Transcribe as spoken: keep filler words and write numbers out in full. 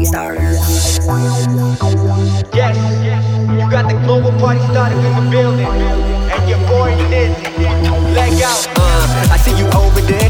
starter. Yes, you got the global party started in the building. And your boy Nizzy, leg out. Uh, I see you over there.